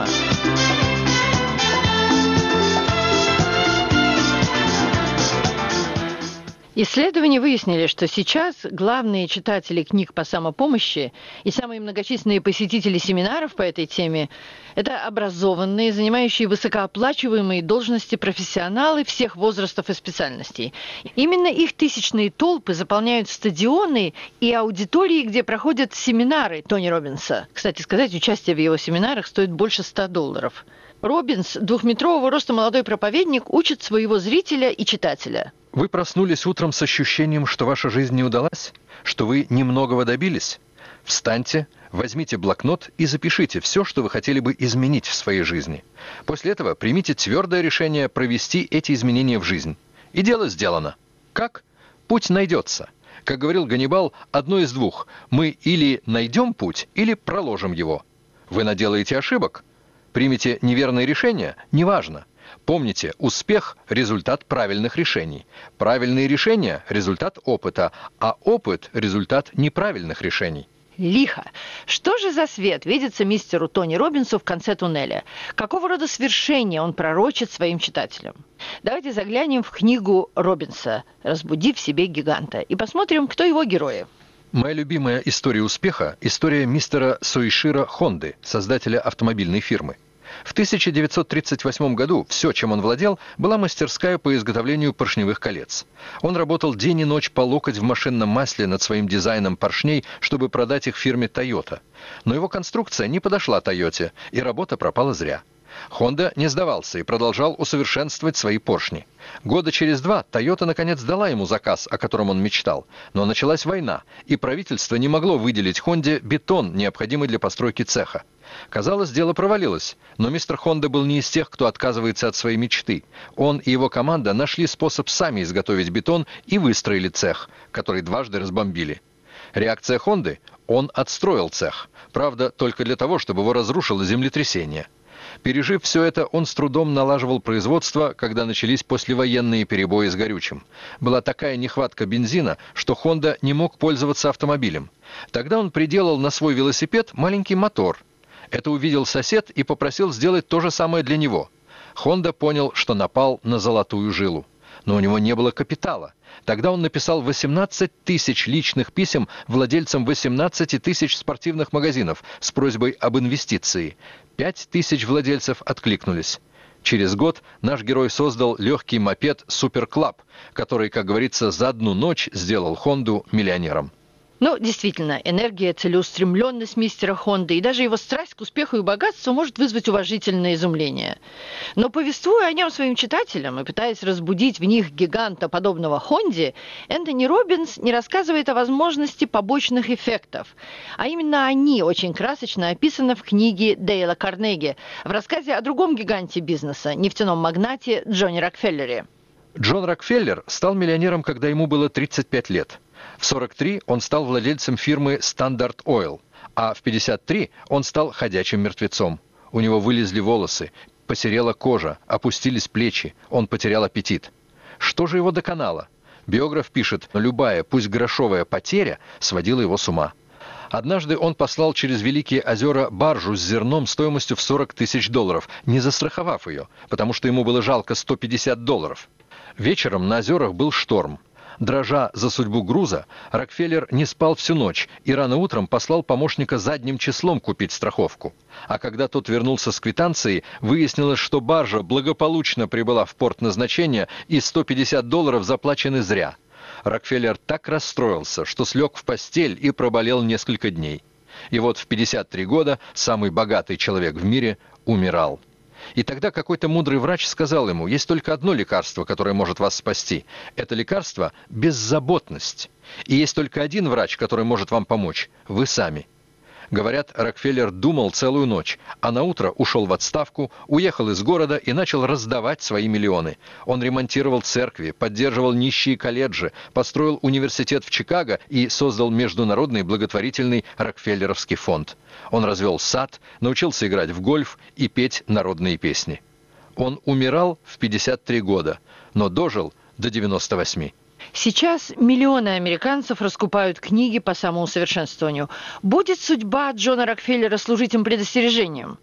Исследования выяснили, что сейчас главные читатели книг по самопомощи и самые многочисленные посетители семинаров по этой теме – это образованные, занимающие высокооплачиваемые должности профессионалы всех возрастов и специальностей. Именно их тысячные толпы заполняют стадионы и аудитории, где проходят семинары Тони Роббинса. Кстати сказать, участие в его семинарах стоит больше ста долларов. Роббинс, двухметрового роста молодой проповедник, учит своего зрителя и читателя. Вы проснулись утром с ощущением, что ваша жизнь не удалась? Что вы немногого добились? Встаньте, возьмите блокнот и запишите все, что вы хотели бы изменить в своей жизни. После этого примите твердое решение провести эти изменения в жизнь. И дело сделано. Как? Путь найдется. Как говорил Ганнибал, одно из двух. Мы или найдем путь, или проложим его. Вы наделаете ошибок? Примете неверные решения? Неважно. Помните, успех – результат правильных решений. Правильные решения – результат опыта, а опыт – результат неправильных решений. Лихо. Что же за свет видится мистеру Тони Роббинсу в конце туннеля? Какого рода свершения он пророчит своим читателям? Давайте заглянем в книгу Роббинса «Разбуди в себе гиганта» и посмотрим, кто его герои. Моя любимая история успеха – история мистера Суиширо Хонды, создателя автомобильной фирмы. В тысяча девятьсот тридцать восьмом году все, чем он владел, была мастерская по изготовлению поршневых колец. Он работал день и ночь по локоть в машинном масле над своим дизайном поршней, чтобы продать их фирме Toyota. Но его конструкция не подошла Toyota, и работа пропала зря. Honda не сдавался и продолжал усовершенствовать свои поршни. Года через два Toyota наконец дала ему заказ, о котором он мечтал. Но началась война, и правительство не могло выделить Honda бетон, необходимый для постройки цеха. Казалось, дело провалилось, но мистер Honda был не из тех, кто отказывается от своей мечты. Он и его команда нашли способ сами изготовить бетон и выстроили цех, который дважды разбомбили. Реакция Honda – он отстроил цех. Правда, только для того, чтобы его разрушило землетрясение. Пережив все это, он с трудом налаживал производство, когда начались послевоенные перебои с горючим. Была такая нехватка бензина, что Honda не мог пользоваться автомобилем. Тогда он приделал на свой велосипед маленький мотор. Это увидел сосед и попросил сделать то же самое для него. Honda понял, что напал на золотую жилу. Но у него не было капитала. Тогда он написал восемнадцать тысяч личных писем владельцам восемнадцати тысяч спортивных магазинов с просьбой об инвестиции. Пять тысяч владельцев откликнулись. Через год наш герой создал легкий мопед Super Club, который, как говорится, за одну ночь сделал Хонду миллионером. Ну, действительно, энергия, целеустремленность мистера Хонды и даже его страсть к успеху и богатству может вызвать уважительное изумление. Но повествуя о нем своим читателям и пытаясь разбудить в них гиганта, подобного Хонде, Энтони Роббинс не рассказывает о возможности побочных эффектов. А именно они очень красочно описаны в книге Дейла Карнеги, в рассказе о другом гиганте бизнеса, нефтяном магнате Джонни Рокфеллере. Джон Рокфеллер стал миллионером, когда ему было тридцать пять лет. В сорок три он стал владельцем фирмы Standard Oil, а в пятьдесят три он стал ходячим мертвецом. У него вылезли волосы, посерела кожа, опустились плечи, он потерял аппетит. Что же его доконало? Биограф пишет, любая, пусть грошовая потеря сводила его с ума. Однажды он послал через Великие озера баржу с зерном стоимостью в сорок тысяч долларов, не застраховав ее, потому что ему было жалко сто пятьдесят долларов. Вечером на озерах был шторм. Дрожа за судьбу груза, Рокфеллер не спал всю ночь и рано утром послал помощника задним числом купить страховку. А когда тот вернулся с квитанцией, выяснилось, что баржа благополучно прибыла в порт назначения и сто пятьдесят долларов заплачены зря. Рокфеллер так расстроился, что слег в постель и проболел несколько дней. И вот в пятьдесят три года самый богатый человек в мире умирал. И тогда какой-то мудрый врач сказал ему, есть только одно лекарство, которое может вас спасти. Это лекарство – беззаботность. И есть только один врач, который может вам помочь – вы сами. Говорят, Рокфеллер думал целую ночь, а наутро ушел в отставку, уехал из города и начал раздавать свои миллионы. Он ремонтировал церкви, поддерживал нищие колледжи, построил университет в Чикаго и создал международный благотворительный Рокфеллеровский фонд. Он развел сад, научился играть в гольф и петь народные песни. Он умирал в пятьдесят три года, но дожил до девяноста восьми. Сейчас миллионы американцев раскупают книги по самоусовершенствованию. Будет судьба Джона Рокфеллера служить им предостережением?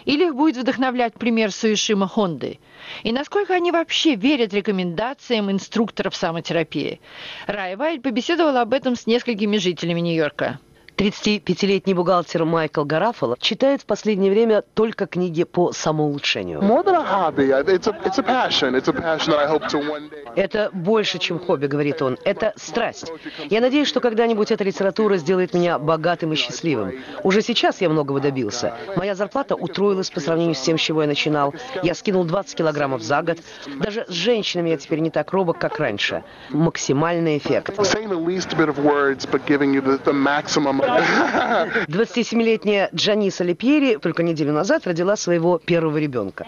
Или их будет вдохновлять пример Суишима Хонды? И насколько они вообще верят рекомендациям инструкторов самотерапии? Рая Вайль побеседовала об этом с несколькими жителями Нью-Йорка. тридцатипятилетний бухгалтер Майкл Гараффало читает в последнее время только книги по самоулучшению. Это больше, чем хобби, говорит он. Это страсть. Я надеюсь, что когда-нибудь эта литература сделает меня богатым и счастливым. Уже сейчас я многого добился. Моя зарплата утроилась по сравнению с тем, с чего я начинал. Я скинул двадцать килограммов за год. Даже с женщинами я теперь не так робок, как раньше. Максимальный эффект. двадцатисемилетняя Джаниса Лепьери только неделю назад родила своего первого ребенка.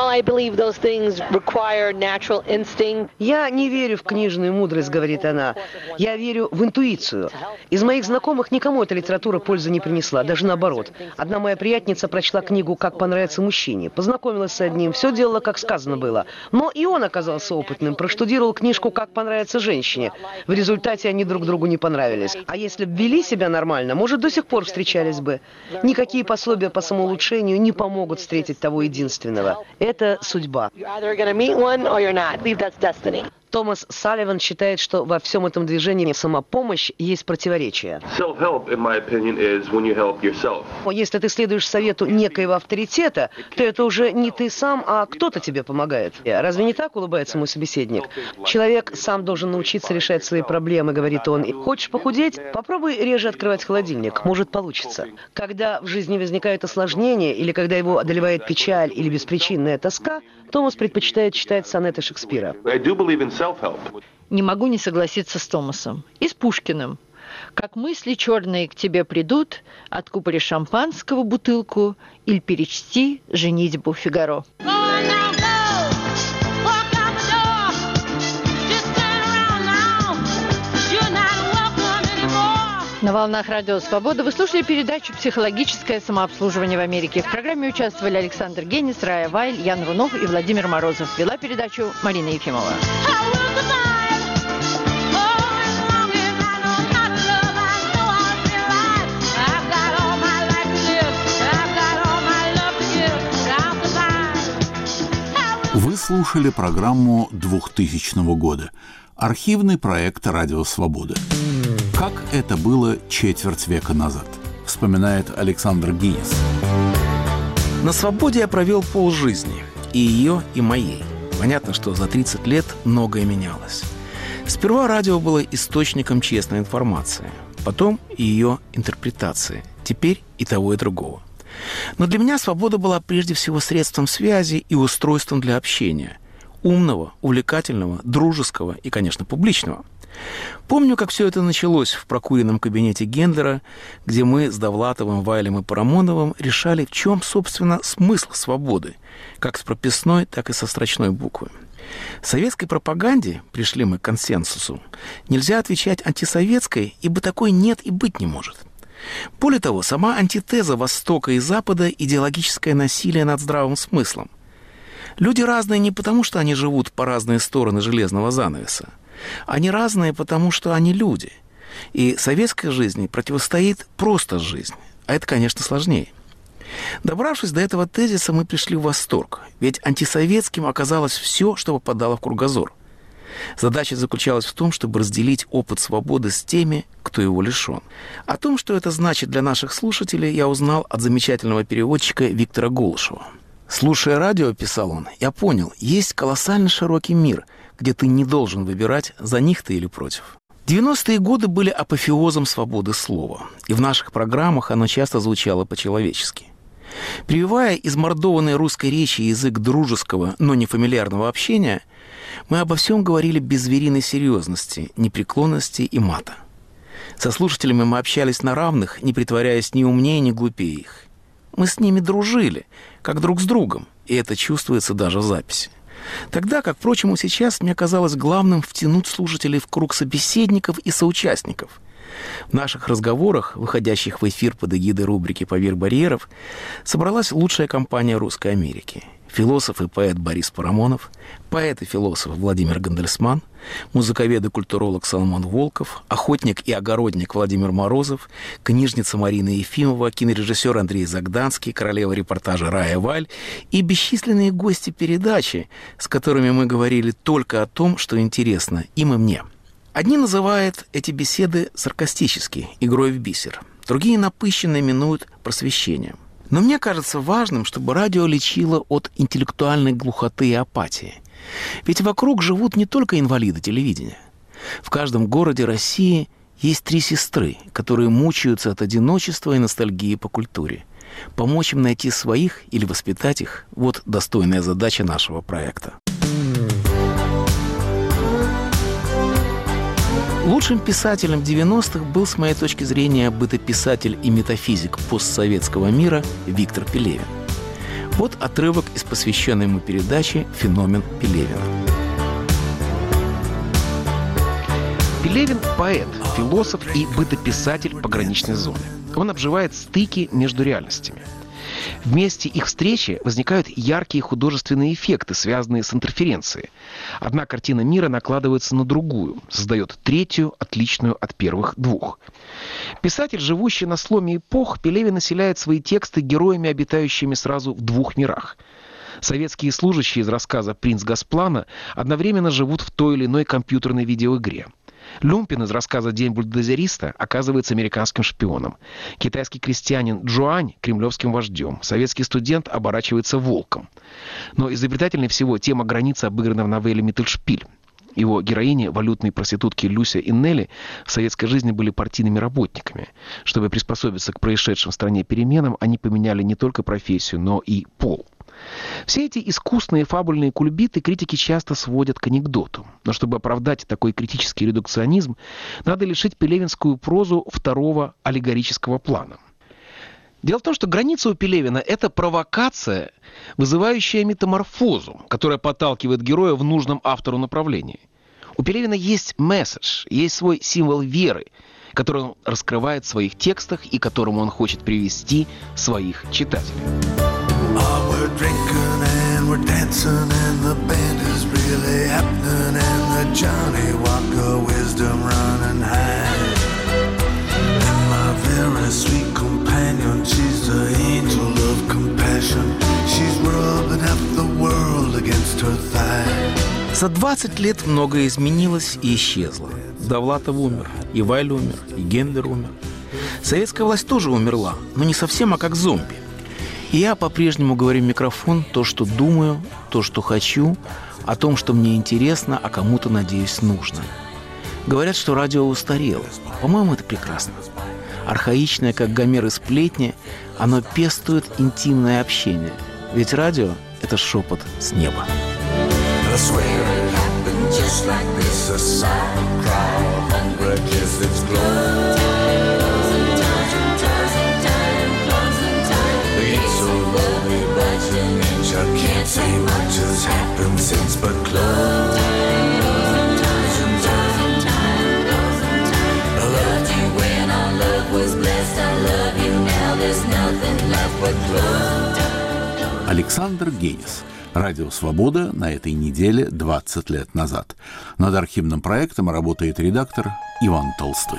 Я не верю в книжную мудрость, говорит она. Я верю в интуицию. Из моих знакомых никому эта литература пользы не принесла, даже наоборот. Одна моя приятница прочла книгу «Как понравиться мужчине», познакомилась с одним, все делала, как сказано было. Но и он оказался опытным, проштудировал книжку «Как понравиться женщине». В результате они друг другу не понравились. А если бы вели себя нормально, может, до сих пор встречались бы. Никакие пособия по самоулучшению не помогут встретить того единственного. Это судьба. Томас Салливан считает, что во всем этом движении самопомощь есть противоречие. Если ты следуешь совету некоего авторитета, то это уже не ты сам, а кто-то тебе помогает. Разве не так, улыбается мой собеседник? Человек сам должен научиться решать свои проблемы, говорит он. Хочешь похудеть? Попробуй реже открывать холодильник. Может, получится. Когда в жизни возникают осложнения, или когда его одолевает печаль или беспричинная тоска, Томас предпочитает читать сонеты Шекспира. Не могу не согласиться с Томасом. И с Пушкиным. Как мысли черные к тебе придут, откупори шампанского бутылку или перечти «Женитьбу Фигаро». На волнах Радио Свобода вы слушали передачу «Психологическое самообслуживание в Америке». В программе участвовали Александр Генис, Рая Вайль, Ян Рунов и Владимир Морозов. Вела передачу Марина Ефимова. Вы слушали программу двухтысячного года. Архивный проект «Радио Свобода». Как это было четверть века назад, вспоминает Александр Генис. На свободе я провел полжизни. И ее, и моей. Понятно, что за тридцать лет многое менялось. Сперва радио было источником честной информации. Потом и ее интерпретации. Теперь и того, и другого. Но для меня свобода была прежде всего средством связи и устройством для общения. Умного, увлекательного, дружеского и, конечно, публичного. Помню, как все это началось в прокуренном кабинете Гендлера, где мы с Довлатовым, Вайлем и Парамоновым решали, в чем, собственно, смысл свободы, как с прописной, так и со строчной буквы. В советской пропаганде, пришли мы к консенсусу, нельзя отвечать антисоветской, ибо такой нет и быть не может. Более того, сама антитеза Востока и Запада – идеологическое насилие над здравым смыслом. Люди разные не потому, что они живут по разные стороны железного занавеса. Они разные, потому что они люди. И советской жизни противостоит просто жизнь. А это, конечно, сложнее. Добравшись до этого тезиса, мы пришли в восторг. Ведь антисоветским оказалось все, что попадало в кругозор. Задача заключалась в том, чтобы разделить опыт свободы с теми, кто его лишен. О том, что это значит для наших слушателей, я узнал от замечательного переводчика Виктора Голышева. «Слушая радио, — писал он, — я понял, есть колоссально широкий мир, где ты не должен выбирать, за них ты или против». девяностые годы были апофеозом свободы слова, и в наших программах оно часто звучало по-человечески. Прививая измордованной русской речи язык дружеского, но не фамильярного общения, мы обо всем говорили без звериной серьезности, непреклонности и мата. Со слушателями мы общались на равных, не притворяясь ни умнее, ни глупее их. Мы с ними дружили, как друг с другом, и это чувствуется даже в записи. Тогда, как, впрочем, и сейчас, мне казалось главным втянуть слушателей в круг собеседников и соучастников. В наших разговорах, выходящих в эфир под эгидой рубрики «Поверх барьеров», собралась лучшая компания Русской Америки. философ и поэт Борис Парамонов, поэт и философ Владимир Гандельсман, музыковед и культуролог Соломон Волков, охотник и огородник Владимир Морозов, книжница Марина Ефимова, кинорежиссер Андрей Загданский, королева репортажа Рая Валь и бесчисленные гости передачи, с которыми мы говорили только о том, что интересно им и мне. Одни называют эти беседы саркастически, игрой в бисер, другие напыщенно именуют просвещением. Но мне кажется важным, чтобы радио лечило от интеллектуальной глухоты и апатии. Ведь вокруг живут не только инвалиды телевидения. В каждом городе России есть три сестры, которые мучаются от одиночества и ностальгии по культуре. Помочь им найти своих или воспитать их – вот достойная задача нашего проекта. Лучшим писателем девяностых был, с моей точки зрения, бытописатель и метафизик постсоветского мира Виктор Пелевин. Вот отрывок из посвященной ему передачи «Феномен Пелевина». Пелевин – поэт, философ и бытописатель пограничной зоны. Он обживает стыки между реальностями. В месте их встречи возникают яркие художественные эффекты, связанные с интерференцией. Одна картина мира накладывается на другую, создает третью, отличную от первых двух. Писатель, живущий на сломе эпох, Пелевин населяет свои тексты героями, обитающими сразу в двух мирах. Советские служащие из рассказа «Принц Госплана» одновременно живут в той или иной компьютерной видеоигре. Люмпин из рассказа «День бульдозериста» оказывается американским шпионом. Китайский крестьянин Джуань – кремлевским вождем. Советский студент оборачивается волком. Но изобретательнее всего тема границы обыграна в новелле «Миттельшпиль». Его героини, валютные проститутки Люся и Нелли, в советской жизни были партийными работниками. Чтобы приспособиться к происшедшим в стране переменам, они поменяли не только профессию, но и пол. Все эти искусные фабульные кульбиты критики часто сводят к анекдоту. Но чтобы оправдать такой критический редукционизм, надо лишить пелевинскую прозу второго аллегорического плана. Дело в том, что граница у Пелевина – это провокация, вызывающая метаморфозу, которая подталкивает героя в нужном автору направлении. У Пелевина есть месседж, есть свой символ веры, который он раскрывает в своих текстах и к которому он хочет привести своих читателей. We're drinking and we're dancing and the band is really happening and the Johnny Walker wisdom running high. And my very sweet companion, she's the angel of compassion. She's rubbing half the world against her thigh. За двадцать лет многое изменилось и исчезло. Довлатов умер, и Вайль умер, и Гендлер умер. Советская власть тоже умерла, но не совсем, а как зомби. И я по-прежнему говорю в микрофон то, что думаю, то, что хочу, о том, что мне интересно, а кому-то, надеюсь, нужно. Говорят, что радио устарело. По-моему, это прекрасно. Архаичное, как Гомер и сплетни, оно пестует интимное общение. Ведь радио – это шепот с неба. I can't say much has happened since but close. I loved you when our love was blessed. I love you now, there's nothing left but close. Александр Генис. Радио «Свобода» на этой неделе двадцать лет назад. Над архивным проектом работает редактор Иван Толстой.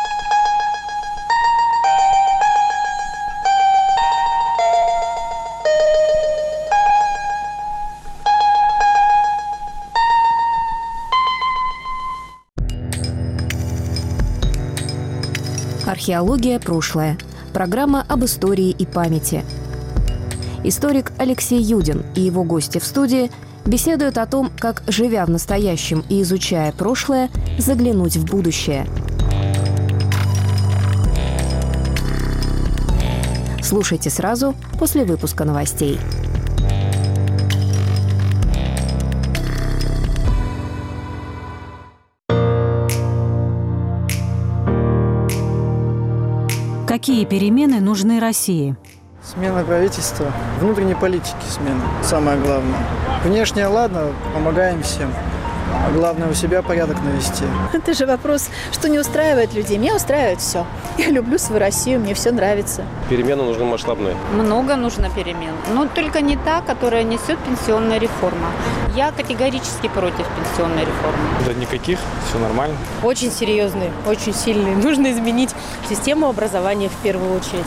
Археология. Прошлое. Программа об истории и памяти. Историк Алексей Юдин и его гости в студии беседуют о том, как, живя в настоящем и изучая прошлое, заглянуть в будущее. Слушайте сразу после выпуска новостей. Какие перемены нужны России? Смена правительства, внутренней политики смена, самое главное. Внешне, ладно, помогаем всем. А главное у себя порядок навести. Это же вопрос, что не устраивает людей. Меня устраивает все. Я люблю свою Россию, мне все нравится. Перемены нужны масштабные. Много нужно перемен. Но только не та, которая несет пенсионная реформа. Я категорически против пенсионной реформы. Да никаких, все нормально. Очень серьезные, очень сильные. Нужно изменить систему образования в первую очередь.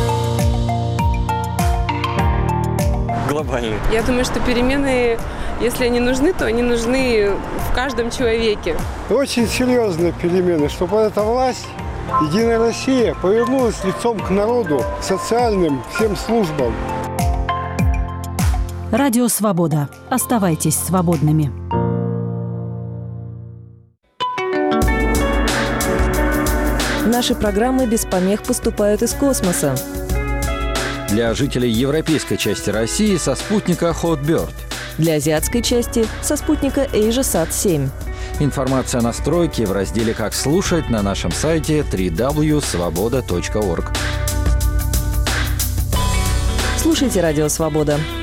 Глобальные. Я думаю, что перемены, если они нужны, то они нужны в каждом человеке. Очень серьезные перемены, чтобы эта власть, Единая Россия, повернулась лицом к народу, к социальным всем службам. Радио «Свобода». Оставайтесь свободными. Наши программы без помех поступают из космоса. Для жителей европейской части России со спутника Hotbird. Для азиатской части со спутника AsiaSat семь. Информация о настройке в разделе «Как слушать» на нашем сайте дабл-ю дабл ю дабл ю точка свобода точка орг. Слушайте «Радио Свобода».